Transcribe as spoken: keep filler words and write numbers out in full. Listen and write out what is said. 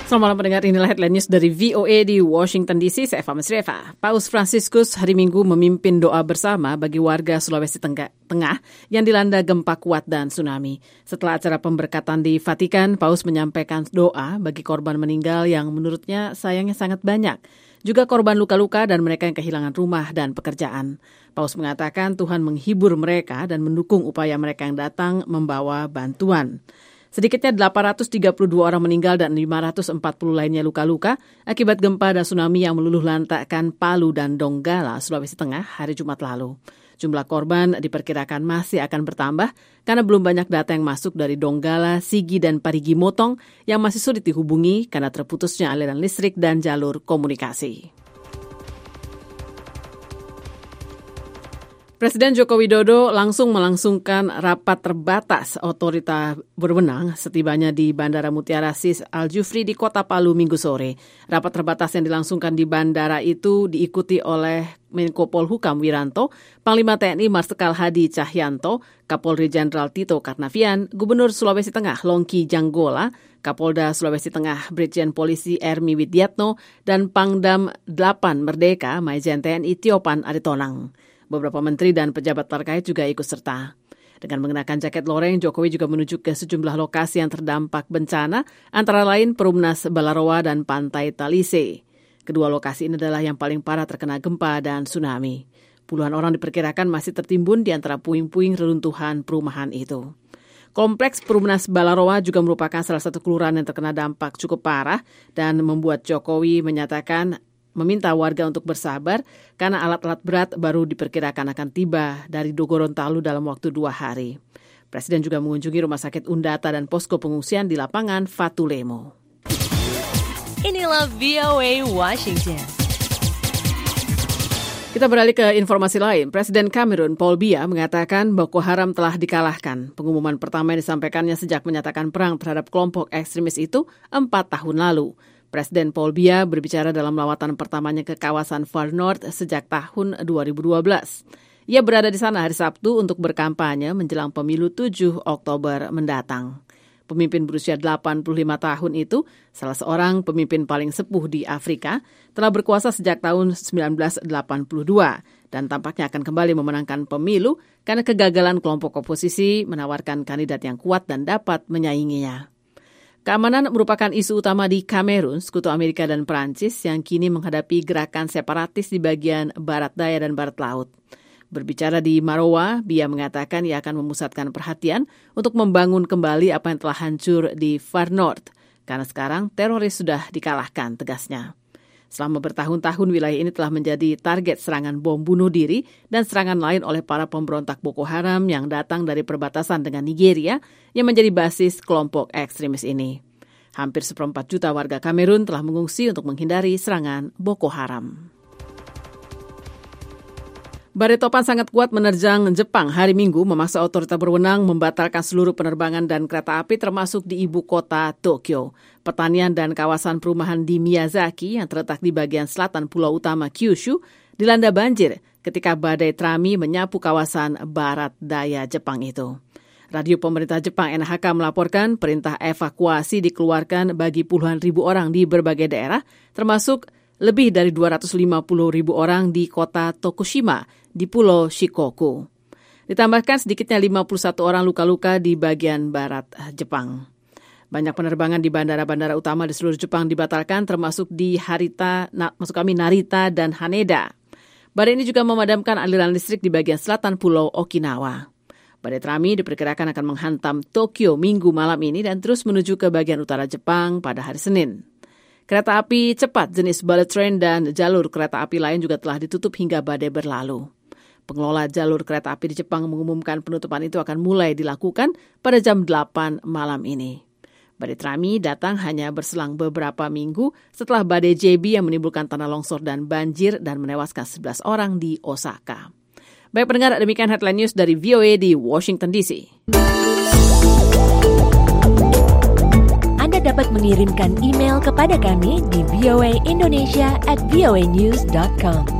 Selamat malam pendengar, inilah headline news dari V O A di Washington D C. Saya Eva Mesreva. Paus Fransiskus hari Minggu memimpin doa bersama bagi warga Sulawesi Tengah yang dilanda gempa kuat dan tsunami. Setelah acara pemberkatan di Vatikan, Paus menyampaikan doa bagi korban meninggal yang menurutnya sayangnya sangat banyak. Juga korban luka-luka dan mereka yang kehilangan rumah dan pekerjaan. Paus mengatakan Tuhan menghibur mereka dan mendukung upaya mereka yang datang membawa bantuan. Sedikitnya delapan ratus tiga puluh dua orang meninggal dan lima ratus empat puluh lainnya luka-luka akibat gempa dan tsunami yang meluluh lantakkan Palu dan Donggala, Sulawesi Tengah hari Jumat lalu. Jumlah korban diperkirakan masih akan bertambah karena belum banyak data yang masuk dari Donggala, Sigi, dan Parigi Motong yang masih sulit dihubungi karena terputusnya aliran listrik dan jalur komunikasi. Presiden Joko Widodo langsung melangsungkan rapat terbatas otorita berwenang setibanya di Bandara Mutiara Sis Al Jufri di Kota Palu Minggu sore. Rapat terbatas yang dilangsungkan di bandara itu diikuti oleh Menko Polhukam Wiranto, Panglima T N I Marsikal Hadi Cahyanto, Kapolri Jenderal Tito Karnavian, Gubernur Sulawesi Tengah Longki Janggola, Kapolda Sulawesi Tengah Brigjen Polisi Ermi Widiatno, dan Pangdam delapan Merdeka Maijen T N I Tiopan Aritonang. Beberapa menteri dan pejabat terkait juga ikut serta. Dengan mengenakan jaket loreng, Jokowi juga menuju ke sejumlah lokasi yang terdampak bencana, antara lain Perumnas Balaroa dan Pantai Talise. Kedua lokasi ini adalah yang paling parah terkena gempa dan tsunami. Puluhan orang diperkirakan masih tertimbun di antara puing-puing reruntuhan perumahan itu. Kompleks Perumnas Balaroa juga merupakan salah satu kelurahan yang terkena dampak cukup parah dan membuat Jokowi menyatakan meminta warga untuk bersabar karena alat-alat berat baru diperkirakan akan tiba dari Gorontalo dalam waktu dua hari. Presiden juga mengunjungi Rumah Sakit Undata dan posko pengungsian di lapangan Fatulemo. Inilah V O A Washington. Kita beralih ke informasi lain. Presiden Kamerun Paul Biya mengatakan Boko Haram telah dikalahkan. Pengumuman pertama yang disampaikannya sejak menyatakan perang terhadap kelompok ekstremis itu empat tahun lalu. Presiden Paul Biya berbicara dalam lawatan pertamanya ke kawasan Far North sejak tahun dua ribu dua belas. Ia berada di sana hari Sabtu untuk berkampanye menjelang pemilu tujuh Oktober mendatang. Pemimpin berusia delapan puluh lima tahun itu, salah seorang pemimpin paling sepuh di Afrika, telah berkuasa sejak tahun sembilan belas delapan puluh dua dan tampaknya akan kembali memenangkan pemilu karena kegagalan kelompok oposisi menawarkan kandidat yang kuat dan dapat menyainginya. Keamanan merupakan isu utama di Kamerun, Sekutu Amerika dan Perancis yang kini menghadapi gerakan separatis di bagian barat daya dan barat laut. Berbicara di Marowa, Biya mengatakan ia akan memusatkan perhatian untuk membangun kembali apa yang telah hancur di Far North, karena sekarang teroris sudah dikalahkan, tegasnya. Selama bertahun-tahun wilayah ini telah menjadi target serangan bom bunuh diri dan serangan lain oleh para pemberontak Boko Haram yang datang dari perbatasan dengan Nigeria yang menjadi basis kelompok ekstremis ini. Hampir seperempat juta warga Kamerun telah mengungsi untuk menghindari serangan Boko Haram. Badai topan sangat kuat menerjang Jepang hari Minggu memaksa otoritas berwenang membatalkan seluruh penerbangan dan kereta api termasuk di ibu kota Tokyo. Pertanian dan kawasan perumahan di Miyazaki yang terletak di bagian selatan pulau utama Kyushu dilanda banjir ketika badai Trami menyapu kawasan barat daya Jepang itu. Radio pemerintah Jepang N H K melaporkan perintah evakuasi dikeluarkan bagi puluhan ribu orang di berbagai daerah, termasuk lebih dari dua ratus lima puluh ribu orang di kota Tokushima di Pulau Shikoku. Ditambahkan sedikitnya lima puluh satu orang luka-luka di bagian barat Jepang. Banyak penerbangan di bandara-bandara utama di seluruh Jepang dibatalkan, termasuk di Harita, na, maksud kami Narita dan Haneda. Badai ini juga memadamkan aliran listrik di bagian selatan Pulau Okinawa. Badai Trami diperkirakan akan menghantam Tokyo minggu malam ini dan terus menuju ke bagian utara Jepang pada hari Senin. Kereta api cepat jenis bullet train dan jalur kereta api lain juga telah ditutup hingga badai berlalu. Pengelola jalur kereta api di Jepang mengumumkan penutupan itu akan mulai dilakukan pada jam delapan malam ini. Badai Trami datang hanya berselang beberapa minggu setelah badai J B yang menimbulkan tanah longsor dan banjir dan menewaskan sebelas orang di Osaka. Baik pendengar, demikian headline news dari V O A di Washington D C. Anda dapat mengirimkan email kepada kami di voaindonesia at voanews dot com.